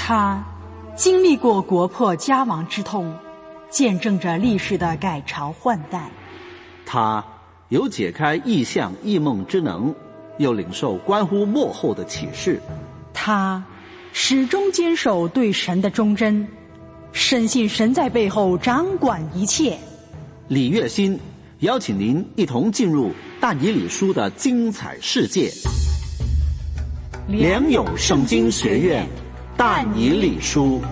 他经历过国破家亡之痛，见证着历史的改朝换代。 他有解开异象异梦之能，又领受关乎末后的启示。 他始终坚守对神的忠贞，深信神在背后掌管一切。 李月新邀请您一同进入但以理书的精彩世界。良友圣经学院但以理书。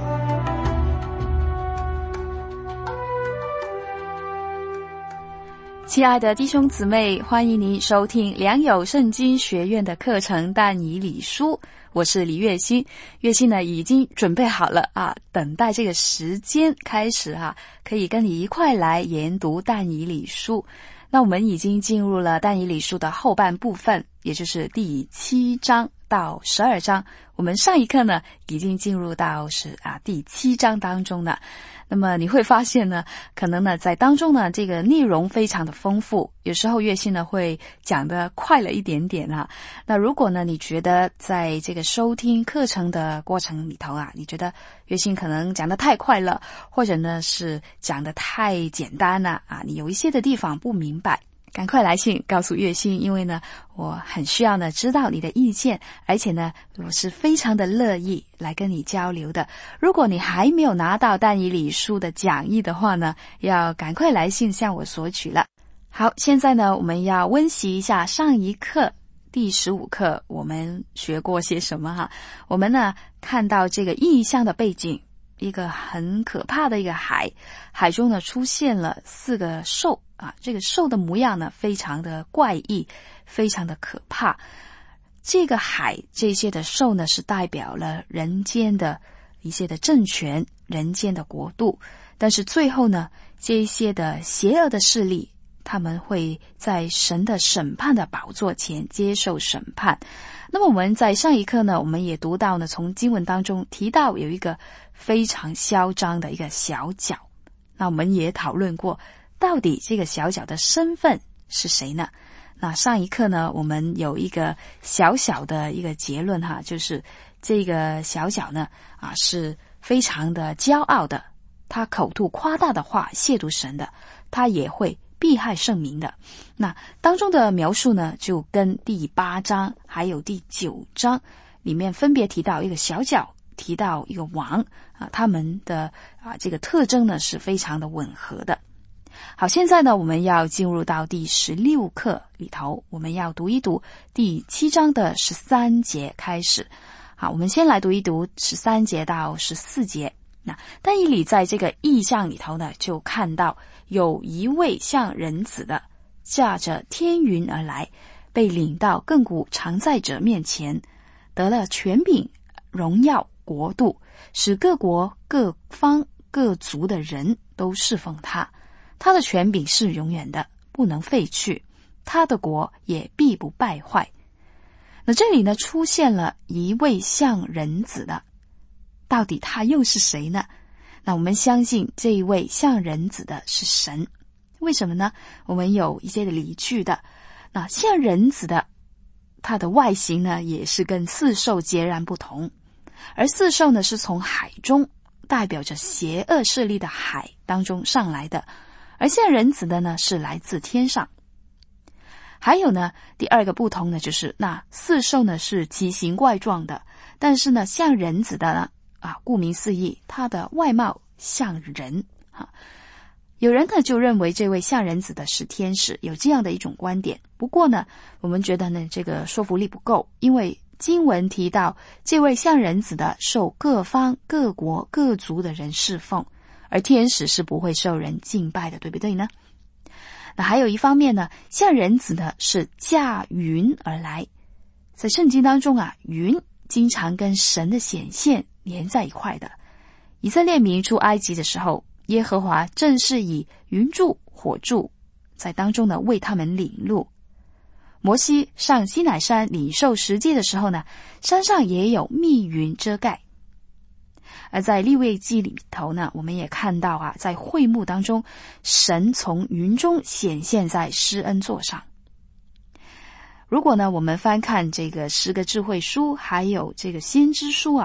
亲爱的弟兄姊妹，欢迎您收听良友圣经学院的课程但以理书，我是李月心。月心呢已经准备好了啊，等待这个时间开始啊，可以跟你一块来研读但以理书。那我们已经进入了但以理书的后半部分，也就是第7章到12章。我们上一课呢已经进入到第7章当中了。那么你会发现呢，可能呢在当中呢这个内容非常的丰富，有时候月心呢会讲得快了一点点啊。那如果呢你觉得在这个收听课程的过程里头啊，你觉得月心可能讲得太快了，或者呢是讲得太简单了啊，你有一些的地方不明白，赶快来信告诉月心，因为呢我很需要呢知道你的意见，而且呢我是非常的乐意来跟你交流的。如果你还没有拿到但以理书的讲义的话呢，要赶快来信向我索取了。好，现在呢我们要温习一下上一课第15课我们学过些什么哈。我们呢看到这个异象的背景，一个很可怕的一个海中呢出现了4个兽啊，这个兽的模样呢非常的怪异，非常的可怕。这个海这些的兽呢是代表了人间的一些的政权，人间的国度，但是最后呢这些的邪恶的势力，他们会在神的审判的宝座前接受审判。那么我们在上一课呢，我们也读到呢，从经文当中提到有一个非常嚣张的一个小角。那我们也讨论过，到底这个小角的身份是谁呢？那上一课呢，我们有一个小小的一个结论哈，就是这个小角呢是非常的骄傲的，他口吐夸大的话，亵渎神的，他也会避害圣民的。那当中的描述呢，就跟第8章还有第9章里面分别提到一个小角，提到一个王啊，他们的这个特征呢是非常的吻合的。好，现在呢我们要进入到第16课里头，我们要读一读第7章的13节开始。好，我们先来读一读13节到14节。那但以理在这个异象里头呢，就看到有一位像人子的驾着天云而来，被领到亘古常在者面前，得了权柄、荣耀、国度，使各国各方各族的人都侍奉他。他的权柄是永远的，不能废去，他的国也必不败坏。那这里呢出现了一位像人子的，到底他又是谁呢？那我们相信这一位像人子的是神。为什么呢？我们有一些的理据的。那像人子的，他的外形呢也是跟4兽截然不同，而4兽呢是从海中，代表着邪恶势力的海当中上来的，而像人子的呢是来自天上。还有呢，第二个不同呢，就是那4兽呢是奇形怪状的，但是呢像人子的呢顾名思义，他的外貌像人有人呢就认为这位像人子的是天使，有这样的一种观点。不过呢我们觉得呢这个说服力不够，因为经文提到这位像人子的受各方各国各族的人侍奉，而天使是不会受人敬拜的，对不对呢？那还有一方面呢，像人子的是驾云而来。在圣经当中云经常跟神的显现连在一块的。以色列民出埃及的时候，耶和华正是以云柱火柱在当中呢为他们领路。摩西上西乃山领受十诫的时候呢，山上也有密云遮盖。而在利未记里头呢，我们也看到在会幕当中，神从云中显现在施恩座上。如果呢我们翻看这个10个智慧书还有这个先知书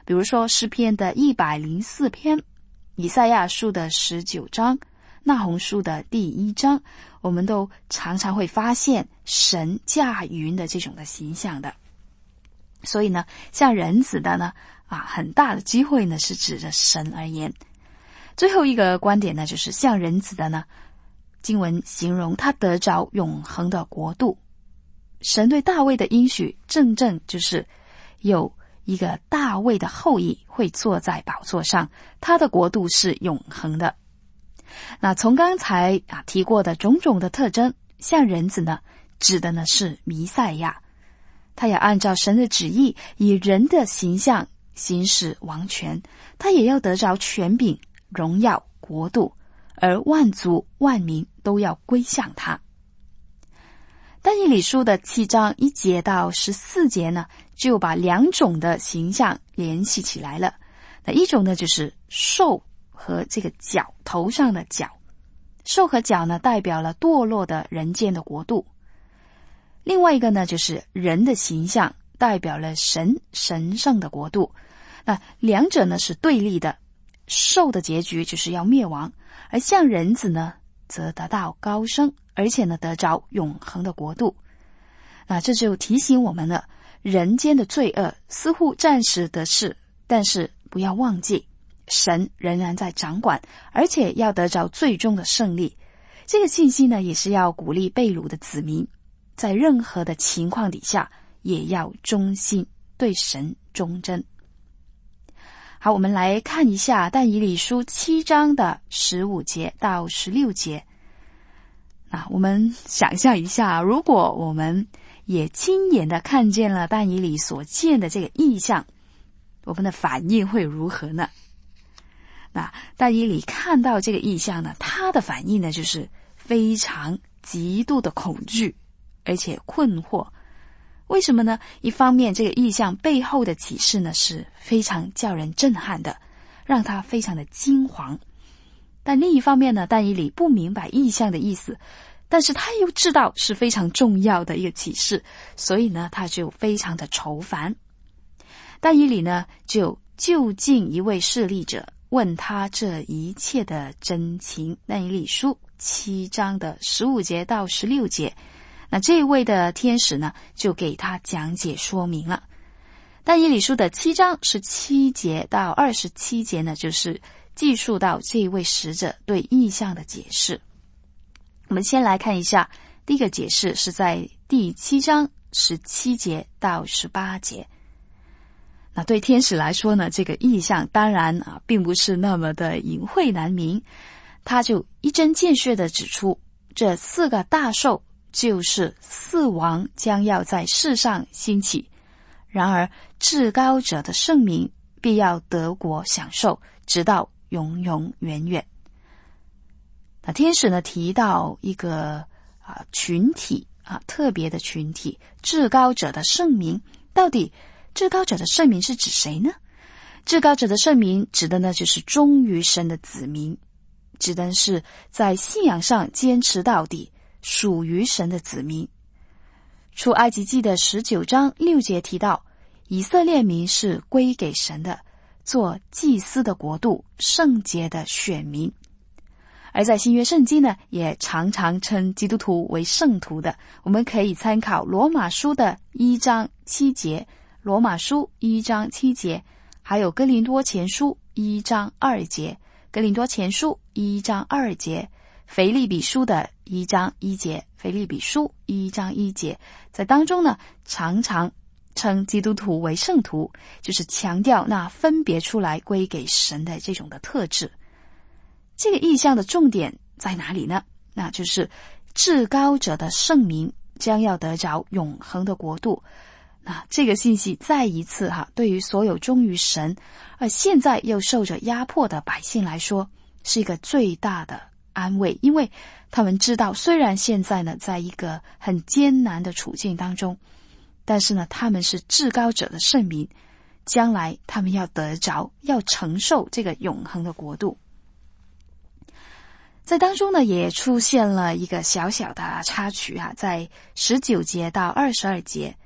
比如说诗篇的104篇，以赛亚书的19章，那鸿书的第1章，我们都常常会发现神驾云的这种的形象的。所以呢，像人子的呢，很大的机会呢是指着神而言。最后一个观点呢，就是像人子的呢，经文形容他得着永恒的国度。神对大卫的应许正就是有一个大卫的后裔会坐在宝座上，他的国度是永恒的。那从刚才提过的种种的特征，像人子呢，指的呢是弥赛亚，他也按照神的旨意，以人的形象行使王权，他也要得着权柄、荣耀、国度，而万族万民都要归向他。但以理书的7章1节到14节呢，就把2种的形象联系起来了。那一种呢，就是兽和这个角，头上的角。兽和角呢，代表了堕落的人间的国度。另外一个呢，就是人的形象，代表了神圣的国度。那两者呢是对立的，兽的结局就是要灭亡，而像人子呢，则得到高升，而且呢得着永恒的国度。那这就提醒我们了，人间的罪恶似乎暂时得势，但是不要忘记，神仍然在掌管，而且要得着最终的胜利。这个信息呢，也是要鼓励被掳的子民，在任何的情况底下，也要忠心，对神忠贞。好，我们来看一下但以理书7章的15节到16节。我们想象一下，如果我们也亲眼的看见了但以理所见的这个异象，我们的反应会如何呢？那但以理看到这个异象呢，他的反应呢，就是非常极度的恐惧，而且困惑。为什么呢？一方面，这个异象背后的启示呢，是非常叫人震撼的，让他非常的惊惶。但另一方面呢，但以理不明白异象的意思，但是他又知道是非常重要的一个启示，所以呢，他就非常的愁烦。但以理呢，就就近一位侍立者，问他这一切的真情。但以理书7章的15节到16节，那这位的天使呢，就给他讲解说明了。但以理书的7章17节到27节呢，就是记述到这位使者对异象的解释。我们先来看一下，第一个解释是在第7章17节到18节。那对天使来说呢，这个异象当然并不是那么的隐晦难明，他就一针见血地指出，这4个大兽就是4王将要在世上兴起，然而至高者的圣名必要得国享受，直到永永远远。那天使呢提到一个群体特别的群体，至高者的圣名。到底至高者的圣名是指谁呢？至高者的圣名指的呢，就是忠于神的子民，指的是在信仰上坚持到底，属于神的子民。出埃及记的19章6节提到，以色列民是归给神的，做祭司的国度，圣洁的选民。而在新约圣经呢，也常常称基督徒为圣徒的，我们可以参考罗马书的1章7节，罗马书1章7节，还有哥林多前书1章2节，哥林多前书1章2节，腓立比书的1章1节，腓立比书1章1节，在当中呢，常常称基督徒为圣徒，就是强调那分别出来归给神的这种的特质。这个意象的重点在哪里呢？那就是至高者的圣名将要得着永恒的国度。那这个信息再一次对于所有忠于神而现在又受着压迫的百姓来说，是一个最大的安慰，因为他们知道，虽然现在呢在一个很艰难的处境当中，但是呢他们是至高者的圣名，将来他们要得着，要承受这个永恒的国度。在当中呢，也出现了一个小小的插曲在19节到22节。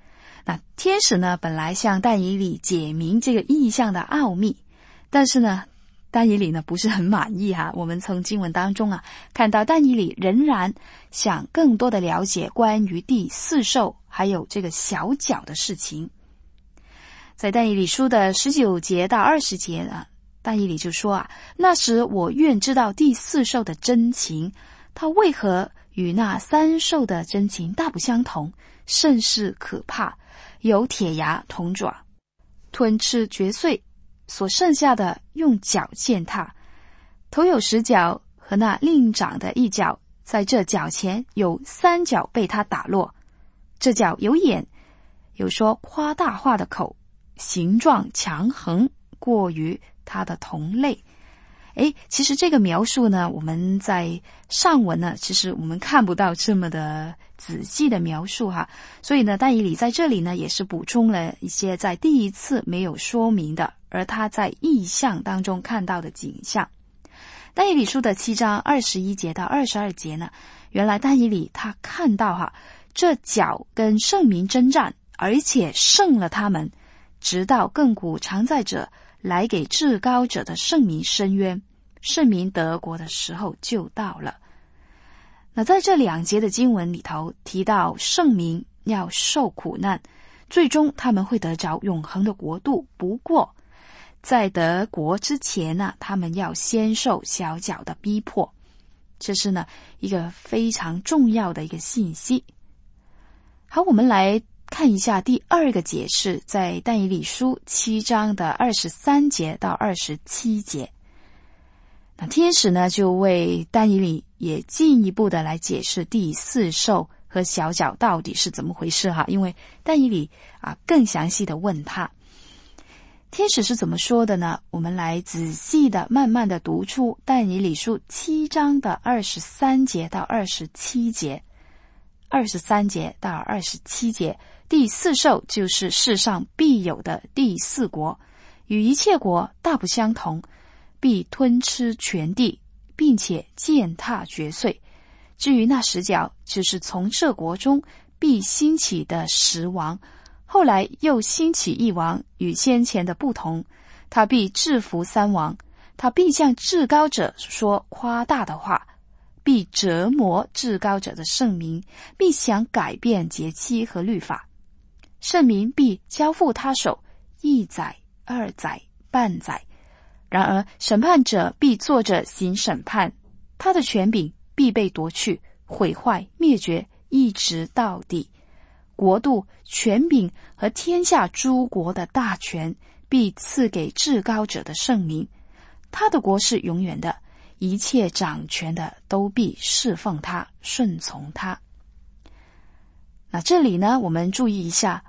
那天使呢，本来向但以理解明这个异象的奥秘，但是呢，但以理呢不是很满意我们从经文当中看到但以理仍然想更多的了解关于第四兽还有这个小角的事情。在但以理书的19节到20节但以理就说那时我愿知道第四兽的真情，它为何与那三兽的真情大不相同，甚是可怕，有铁牙铜爪，吞吃嚼碎，所剩下的用脚践踏，头有10角，和那另长的一角，在这角前有3角被他打落。这角有眼，有说夸大话的口，形状强横，过于他的同类。其实这个描述呢，我们在上文呢，其实我们看不到这么的仔细的描述所以呢，但以理在这里呢，也是补充了一些在第一次没有说明的，而他在异象当中看到的景象。但以理书的7章21节到22节呢，原来但以理他看到这角跟圣民征战，而且胜了他们，直到亘古常在者来给至高者的圣民伸冤，圣民得国的时候就到了。那在这2节的经文里头提到圣民要受苦难，最终他们会得着永恒的国度，不过在得国之前呢，他们要先受小角的逼迫，这是呢一个非常重要的一个信息。好，我们来看一下第2个解释，在但以理书7章的23节到27节。那天使呢，就为但以理也进一步的来解释第四兽和小角到底是怎么回事因为但以理更详细的问他，天使是怎么说的呢？我们来仔细的慢慢的读出但以理书7章的23节到27节。23节到27节，第四兽就是世上必有的第4国，与一切国大不相同，必吞吃全地，并且践踏嚼碎。至于那10角，就是从这国中必兴起的10王，后来又兴起1王，与先前的不同，他必制服3王，他必向至高者说夸大的话，必折磨至高者的圣民，必想改变节期和律法。圣民必交付他手1载、2载、半载。然而审判者必坐着行审判，他的权柄必被夺去，毁坏灭绝，一直到底。国度、权柄和天下诸国的大权必赐给至高者的圣民，他的国是永远的，一切掌权的都必侍奉他，顺从他。那这里呢，我们注意一下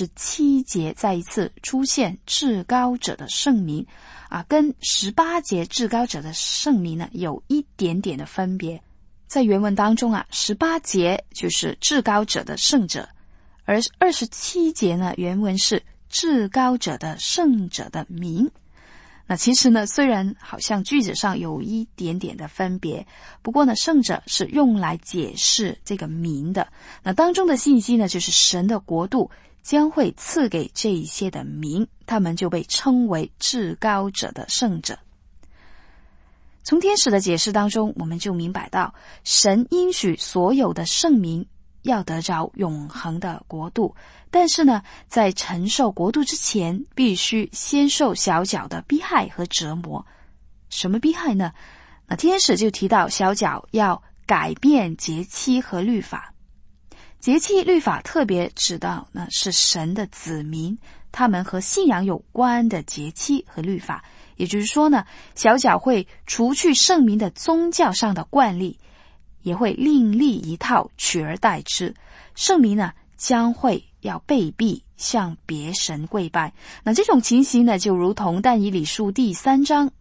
27节再一次出现至高者的圣民跟18节至高者的圣民呢有一点点的分别。在原文当中18节就是至高者的圣者，而27节呢原文是至高者的圣者的民。那其实呢，虽然好像句子上有一点点的分别，不过呢，圣者是用来解释这个民的。那当中的信息呢，就是神的国度将会赐给这一些的民，他们就被称为至高者的圣者。从天使的解释当中，我们就明白到，神应许所有的圣民要得着永恒的国度，但是呢，在承受国度之前，必须先受小角的逼害和折磨。什么逼害呢？那天使就提到小角要改变节期和律法。节期律法特别指到呢是神的子民，他们和信仰有关的节期和律法。也就是说呢，小角会除去圣民的宗教上的惯例，也会另立一套取而代之。圣民呢将会要被逼向别神跪拜。那这种情形呢，就如同但以理书第3章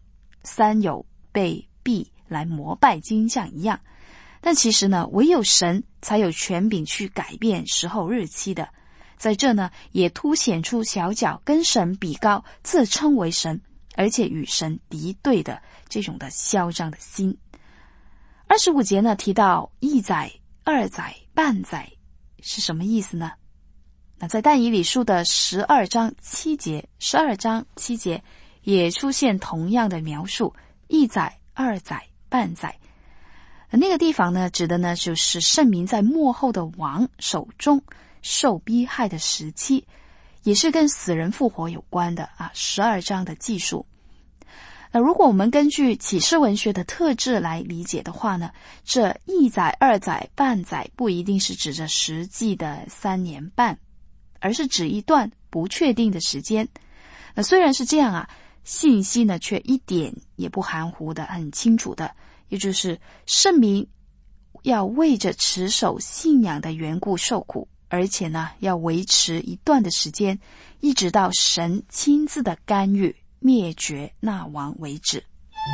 3有被逼来膜拜金像一样。但其实呢，唯有神才有权柄去改变时候日期的。在这呢，也凸显出小角跟神比高，自称为神，而且与神敌对的这种的嚣张的心。25节呢提到1载、2载、半载是什么意思呢？ 那在但以理书的12章7节也出现同样的描述，1载、2载、半载。那个地方呢，指的呢就是圣民在末后的王手中受逼害的时期，也是跟死人复活有关的12章的记述。那如果我们根据启示文学的特质来理解的话呢，这1载、2载、半载不一定是指着实际的3年半，而是指一段不确定的时间。那虽然是这样信息呢却一点也不含糊的，很清楚的，也就是圣民要为着持守信仰的缘故受苦，而且呢要维持一段的时间，一直到神亲自的干预灭绝那王为止。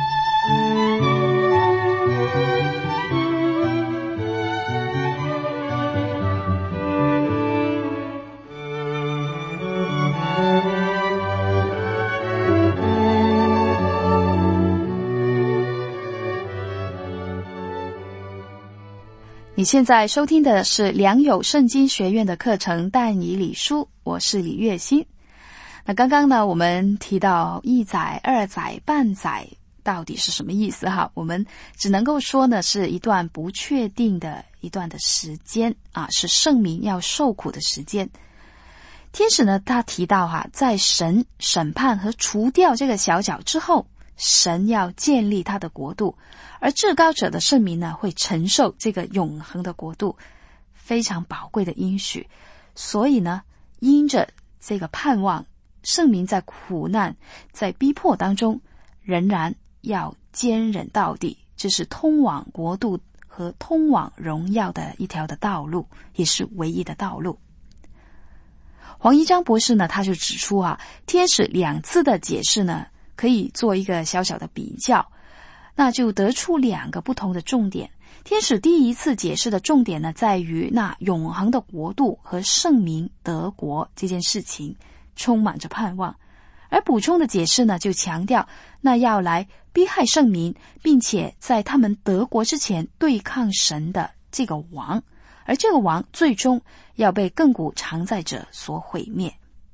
你现在收听的是良友圣经学院的课程但以理书，我是李月欣。那刚刚呢，我们提到1载、2载、半载到底是什么意思我们只能够说呢，是一段不确定的一段的时间是圣民要受苦的时间。天使呢，他提到在神审判和除掉这个小角之后，神要建立他的国度，而至高者的圣民呢，会承受这个永恒的国度，非常宝贵的应许。所以呢，因着这个盼望，圣民在苦难在逼迫当中仍然要坚忍到底，这是通往国度和通往荣耀的一条的道路，也是唯一的道路。黄一章博士呢，他就指出天使2次的解释呢，可以做一个小小的比较，那就得出2个不同的重点。天使第一次解释的重点呢，在于那永恒的国度和圣民得国这件事情充满着盼望，而补充的解释呢，就强调那要来逼害圣民，并且在他们得国之前对抗神的这个王，而这个王最终要被亘古常在者所毁灭。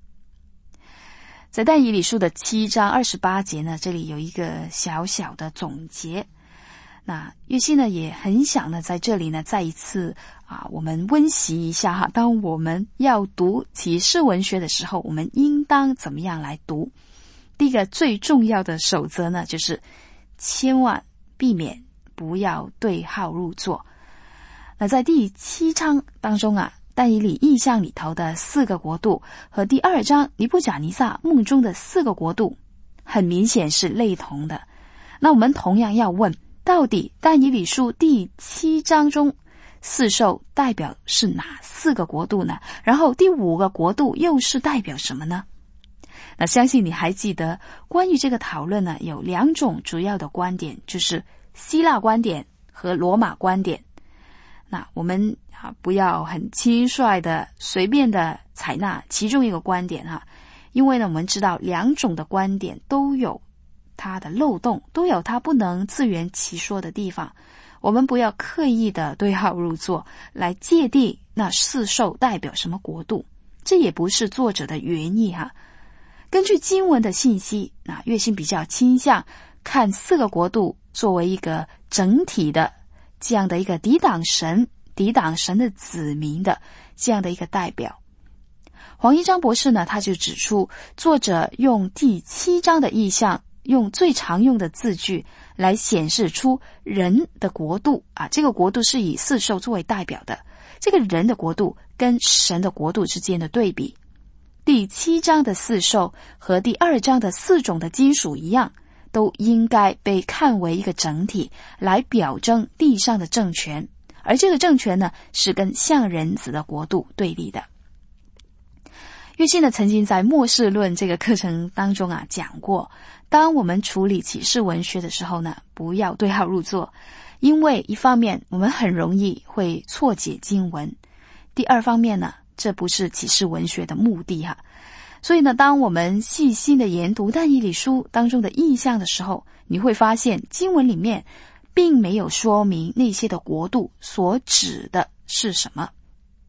在但以理书的7章28节呢，这里有一个小小的总结。那月希呢也很想呢在这里呢再一次我们温习一下当我们要读启示文学的时候，我们应当怎么样来读。第一个最重要的守则呢，就是千万避免不要对号入座。那在第7章当中但以理异象里头的4个国度和第2章尼布甲尼撒梦中的4个国度很明显是类同的。那我们同样要问，到底但以理书第7章中4兽代表是哪4个国度呢？然后第5个国度又是代表什么呢？那相信你还记得，关于这个讨论呢，有2种主要的观点，就是希腊观点和罗马观点。那我们不要很轻率的随便的采纳其中一个观点因为呢我们知道2种的观点都有它的漏洞，都有它不能自圆其说的地方。我们不要刻意的对号入座来界定那4兽代表什么国度，这也不是作者的原意根据经文的信息，那月星比较倾向看4个国度作为一个整体的这样的一个抵挡神的子民的这样的一个代表。黄一章博士呢，他就指出，作者用第7章的意象，用最常用的字句来显示出人的国度这个国度是以4兽作为代表的，这个人的国度跟神的国度之间的对比。第7章的4兽和第2章的4种的金属一样，都应该被看为一个整体，来表征地上的政权，而这个政权呢，是跟像人子的国度对立的。月信呢曾经在末世论这个课程当中讲过，当我们处理启示文学的时候呢，不要对号入座，因为一方面我们很容易会错解经文，第二方面呢，这不是启示文学的目的所以呢，当我们细心的研读但以理书当中的意象的时候，你会发现经文里面并没有说明那些的国度所指的是什么。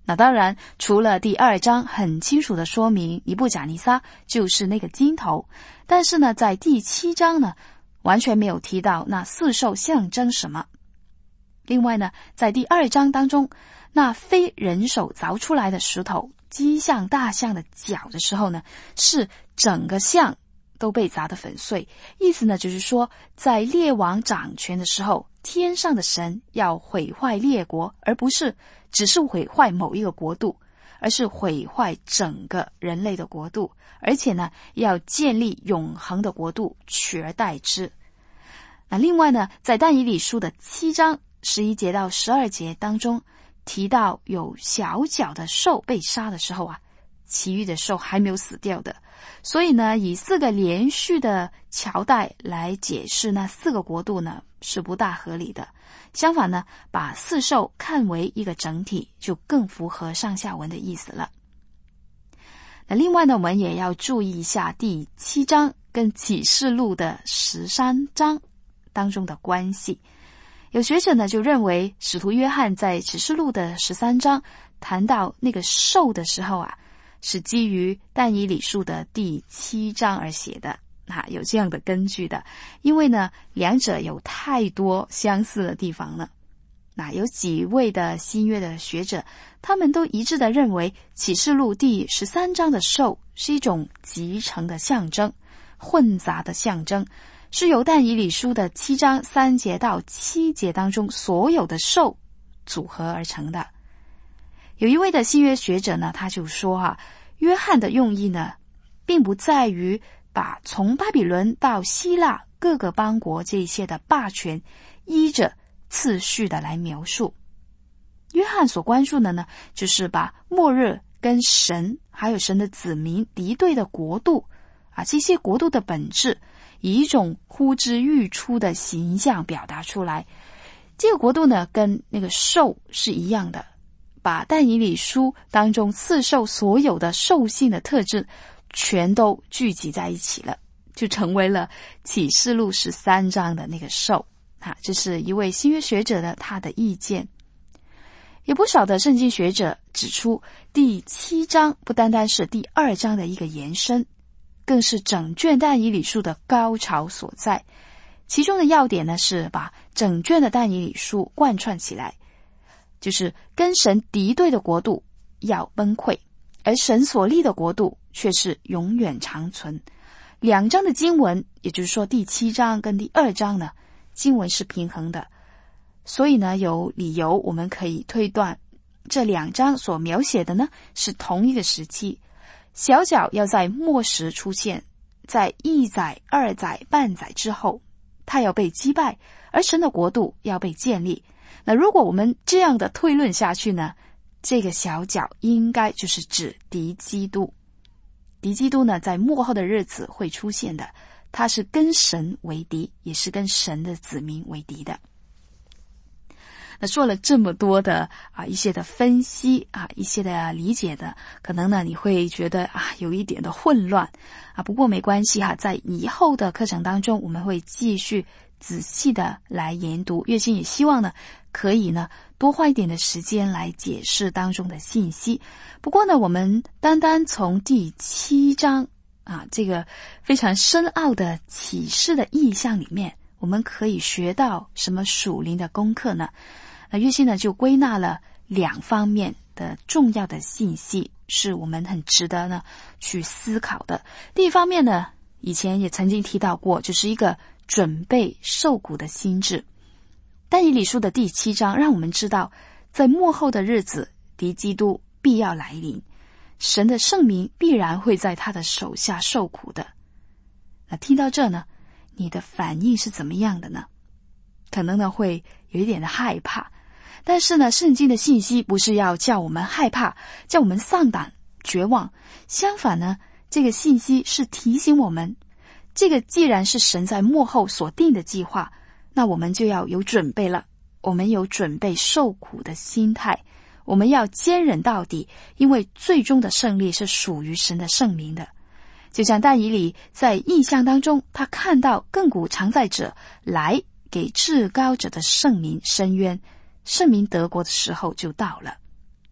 那当然，除了第2章很清楚的说明尼布甲尼撒就是那个金头，但是呢，在第7章呢，完全没有提到那4兽象征什么。另外呢，在第2章当中，那非人手凿出来的石头击向大象的脚的时候呢，是整个象都被砸得粉碎。意思呢，就是说，在列王掌权的时候，天上的神要毁坏列国，而不是只是毁坏某一个国度，而是毁坏整个人类的国度，而且呢，要建立永恒的国度，取而代之。那另外呢，在但以理书的7章11节到12节当中提到有小脚的兽被杀的时候啊，其余的兽还没有死掉的，所以呢，以4个连续的朝代来解释那4个国度呢，是不大合理的。相反呢，把4兽看为一个整体，就更符合上下文的意思了。那另外呢，我们也要注意一下第7章跟启示录的13章当中的关系。有学者呢就认为，使徒约翰在启示录的13章谈到那个兽的时候啊，是基于但以理书的第7章而写的，有这样的根据的。因为呢，两者有太多相似的地方了。那有几位的新约的学者，他们都一致的认为，启示录第13章的兽是一种集成的象征，混杂的象征，是由但以理书的7章3节到7节当中所有的兽组合而成的。有一位的新约学者呢，他就说约翰的用意呢，并不在于把从巴比伦到希腊各个邦国这一些的霸权依着次序的来描述。约翰所关注的呢，就是把末日跟神还有神的子民敌对的国度这些国度的本质以一种呼之欲出的形象表达出来。这个国度呢，跟那个兽是一样的，把但以理书当中4兽所有的兽性的特质全都聚集在一起了，就成为了启示录13章的那个兽。这是一位新约学者的他的意见。有不少的圣经学者指出，第7章不单单是第2章的一个延伸，更是整卷但以理书的高潮所在。其中的要点呢，是把整卷的但以理书贯穿起来，就是跟神敌对的国度要崩溃，而神所立的国度却是永远长存。2章的经文，也就是说第7章跟第2章呢，经文是平衡的，所以呢，有理由我们可以推断，这2章所描写的呢，是同一个时期。小角要在末时出现，在1载、2载、半载之后，他要被击败，而神的国度要被建立。那如果我们这样的推论下去呢，这个小角应该就是指敌基督。敌基督呢，在末后的日子会出现的，他是跟神为敌，也是跟神的子民为敌的。那说了这么多的一些的分析一些的理解的，可能呢你会觉得有一点的混乱不过没关系在以后的课程当中，我们会继续仔细的来研读。月心也希望呢可以呢多花一点的时间来解释当中的信息。不过呢，我们单单从第7章这个非常深奥的启示的意象里面，我们可以学到什么属灵的功课呢？月心呢就归纳了2方面的重要的信息，是我们很值得呢去思考的。第一方面呢，以前也曾经提到过，就是一个准备受苦的心志。但以理书的第7章让我们知道，在末后的日子，敌基督必要来临，神的圣民必然会在他的手下受苦的。那听到这呢，你的反应是怎么样的呢？可能呢会有一点的害怕，但是呢，圣经的信息不是要叫我们害怕，叫我们丧胆绝望。相反呢，这个信息是提醒我们，这个既然是神在末后所定的计划，那我们就要有准备了。我们有准备受苦的心态，我们要坚忍到底，因为最终的胜利是属于神的圣灵的。就像但以理在异象当中，他看到亘古常在者来给至高者的圣民伸冤，圣民得国的时候就到了。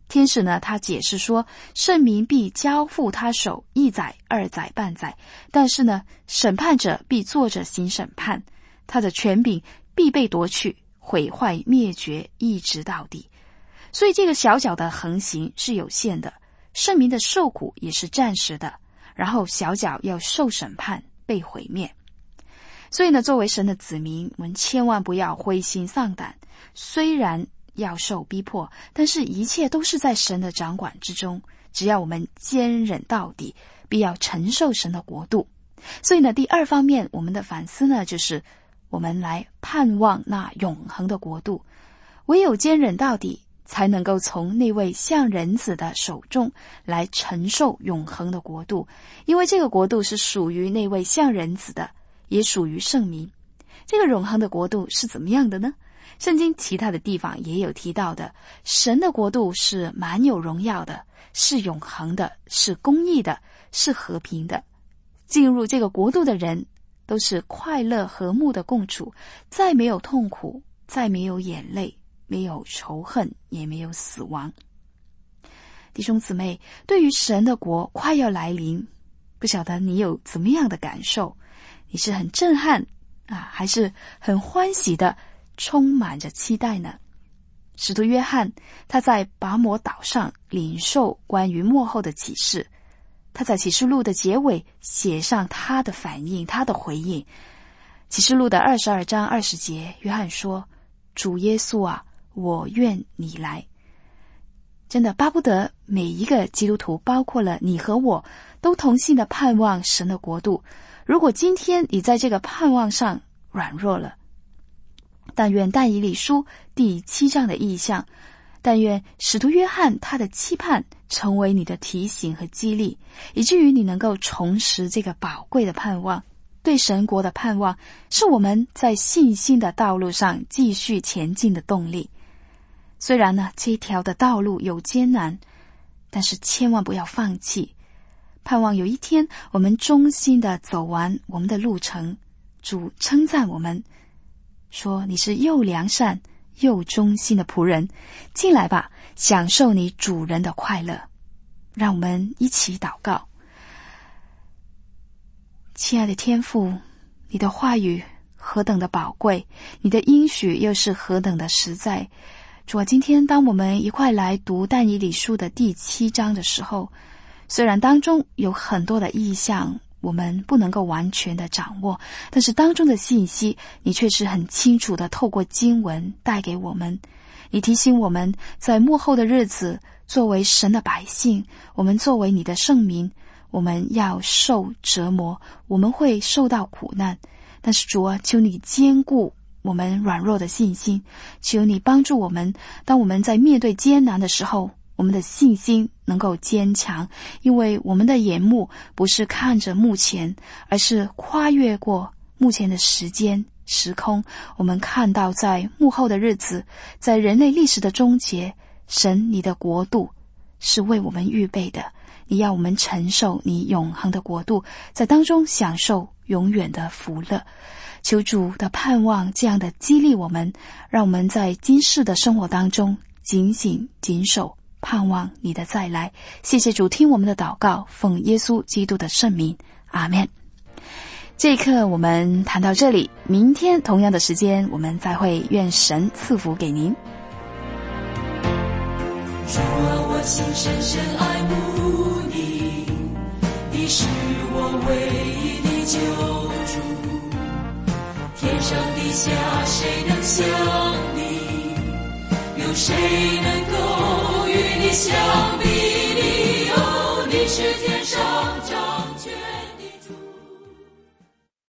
天使呢，他解释说，圣民必交付他手1载、2载、半载，但是呢，审判者必坐着行审判，他的权柄必被夺去，毁坏灭绝，一直到底。所以这个小角的横行是有限的，圣民的受苦也是暂时的，然后小角要受审判，被毁灭。所以呢，作为神的子民，我们千万不要灰心丧胆，虽然要受逼迫，但是一切都是在神的掌管之中，只要我们坚忍到底，必要承受神的国度。所以呢，第二方面我们的反思呢，就是我们来盼望那永恒的国度，唯有坚忍到底，才能够从那位像人子的手中来承受永恒的国度，因为这个国度是属于那位像人子的，也属于圣民。这个永恒的国度是怎么样的呢？圣经其他的地方也有提到的，神的国度是满有荣耀的，是永恒的，是公义的，是和平的。进入这个国度的人都是快乐和睦的共处，再没有痛苦，再没有眼泪，没有仇恨，也没有死亡。弟兄姊妹，对于神的国快要来临，不晓得你有怎么样的感受？你是很震撼还是很欢喜的充满着期待呢？使徒约翰他在拔摩岛上领受关于末后的启示，他在启示录的结尾写上他的反应，他的回应。启示录的22章20节，约翰说，主耶稣啊，我愿你来。真的巴不得每一个基督徒，包括了你和我，都同心的盼望神的国度。如果今天你在这个盼望上软弱了，但愿但以理书第7章的意象，但愿使徒约翰他的期盼成为你的提醒和激励，以至于你能够重拾这个宝贵的盼望。对神国的盼望是我们在信心的道路上继续前进的动力。虽然呢，这条的道路有艰难，但是千万不要放弃，盼望有一天我们忠心的走完我们的路程。主称赞我们说，你是又良善又忠心的仆人，进来吧，享受你主人的快乐。让我们一起祷告。亲爱的天父，你的话语何等的宝贵，你的应许又是何等的实在。主啊，今天当我们一块来读但以理书的第7章的时候，虽然当中有很多的意象我们不能够完全的掌握，但是当中的信息你却是很清楚的透过经文带给我们。你提醒我们在末后的日子，作为神的百姓，我们作为你的圣民，我们要受折磨，我们会受到苦难。但是主啊，求你坚固我们软弱的信心，求你帮助我们，当我们在面对艰难的时候，我们的信心能够坚强，因为我们的眼目不是看着目前，而是跨越过目前的时间时空，我们看到在幕后的日子，在人类历史的终结，神你的国度是为我们预备的，你要我们承受你永恒的国度，在当中享受永远的福乐。求主的盼望这样的激励我们，让我们在今世的生活当中警醒谨守，盼望你的再来。谢谢主，听我们的祷告，奉耶稣基督的圣名，阿们。这一刻我们谈到这里，明天同样的时间我们再会，愿神赐福给您。 主啊，我心深深爱慕你，你是我唯一的救主，天上地下谁能像你，有谁能够与你相比？